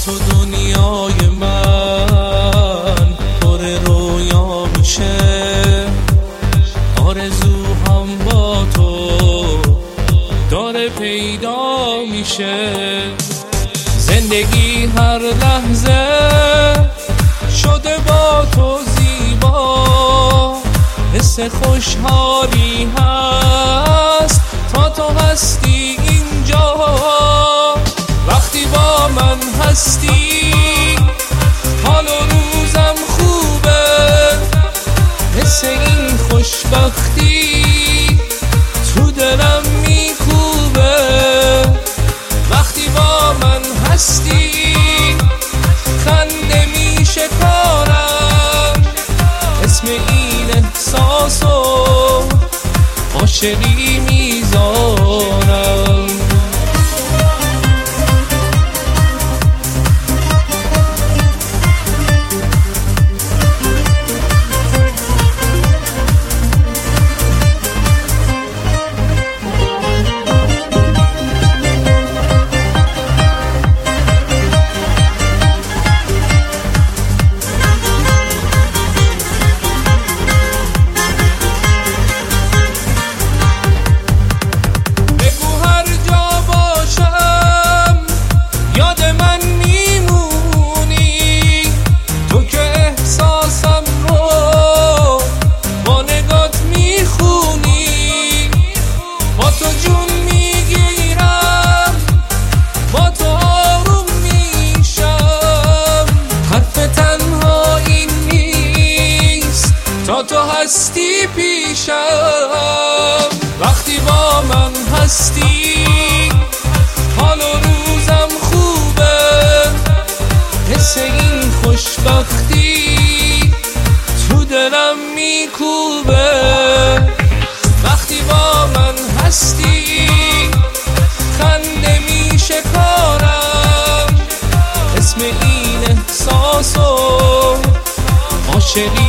تو دنیای من پر رویا میشه، آرزوام با تو داره پیدا میشه. زندگی هر لحظه شده با تو زیبا، حس خوشحالی هست تا تو هستی اینجا. وقتی با من هستی حال و روزم خوبه، حس این خوشبختی تو دلم میکوبه. وقتی با من هستی خنده میشه کارم، اسم این احساسو عاشقی میذارم. تو هستی پیشم، وقتی با من هستی حال و روزم خوبه، حس این خوشبختی تو دلم میکوبه. وقتی با من هستی خنده میشه کارم، اسم این احساسو عاشقی